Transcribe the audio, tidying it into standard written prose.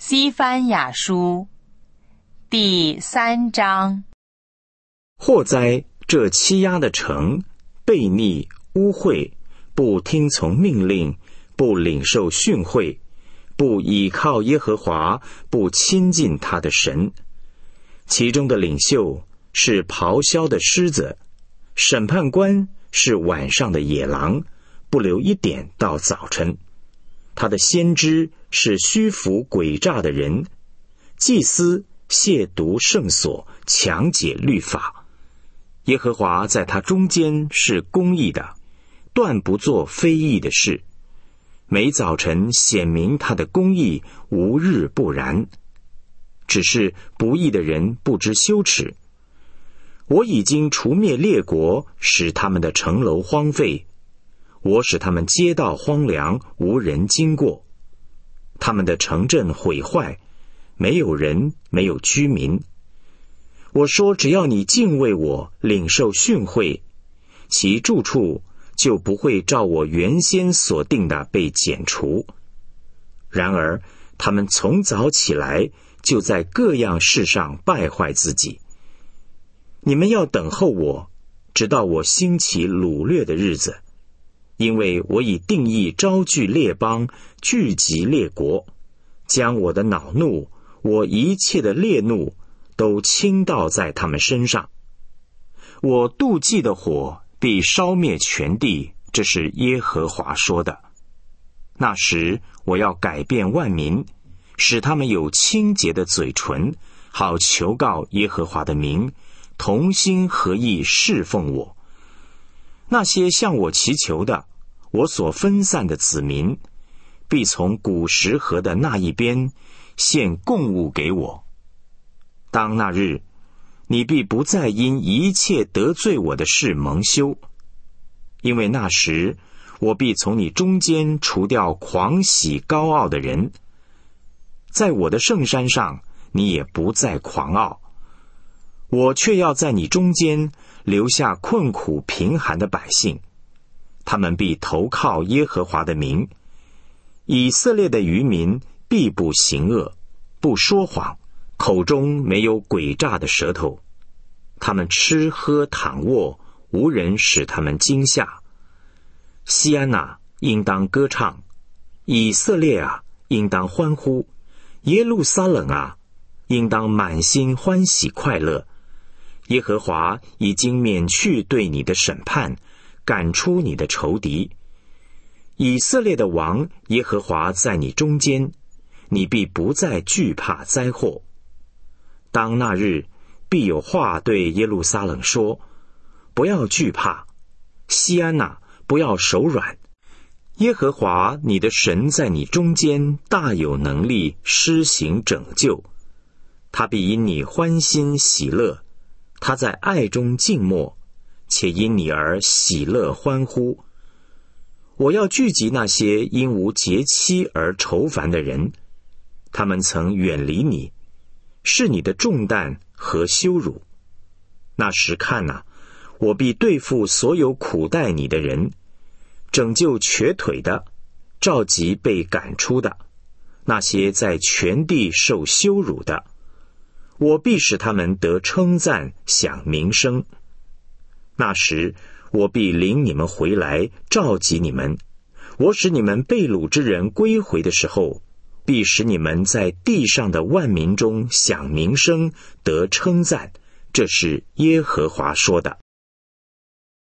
西番雅书第3章。 祸哉，这欺压的城，悖逆污秽，不听从命令，不领受训诲，不倚靠耶和华，不亲近他的神。其中的领袖是咆哮的狮子，审判官是晚上的野狼，不留一点到早晨。他的先知是虚浮诡诈的人，祭司亵渎圣所，强解律法。耶和华在他中间是公义的，断不做非义的事。每早晨显明他的公义，无日不然。只是不义的人不知羞耻。我已经除灭列国，使他们的城楼荒废。我使他们街道荒凉，无人经过。他们的城镇毁坏，没有人，没有居民。我说，只要你敬畏我，领受训诲，其住处就不会照我原先所定的被剪除。然而他们从早起来，就在各样事上败坏自己。你们要等候我，直到我兴起掳掠的日子，因为我已定义招聚列邦，聚集列国，将我的恼怒，我一切的烈怒都倾倒在他们身上。我妒忌的火必烧灭全地，这是耶和华说的。那时我要改变万民，使他们有清洁的嘴唇，好求告耶和华的名，同心合意侍奉我。那些向我祈求的，我所分散的子民，必从古时河的那一边献供物给我。当那日，你必不再因一切得罪我的事蒙羞，因为那时我必从你中间除掉狂喜高傲的人，在我的圣山上你也不再狂傲。我却要在你中间留下困苦贫寒的百姓，他们必投靠耶和华的名。以色列的余民必不行恶，不说谎，口中没有诡诈的舌头。他们吃喝躺卧，无人使他们惊吓。西安哪，应当歌唱；以色列啊，应当欢呼；耶路撒冷啊，应当满心欢喜快乐。耶和华已经免去对你的审判，赶出你的仇敌。以色列的王耶和华在你中间，你必不再惧怕灾祸。当那日，必有话对耶路撒冷说：不要惧怕，西安哪，不要手软。耶和华你的神在你中间大有能力，施行拯救。他必因你欢欣喜乐，他在爱中静默，且因你而喜乐欢呼。我要聚集那些因无节期而愁烦的人，他们曾远离你，是你的重担和羞辱。那时看哪，我必对付所有苦待你的人，拯救瘸腿的，召集被赶出的，那些在全地受羞辱的，我必使他们得称赞，享名声。那时我必领你们回来，召集你们。我使你们被掳之人归回的时候，必使你们在地上的万民中享名声，得称赞。这是耶和华说的。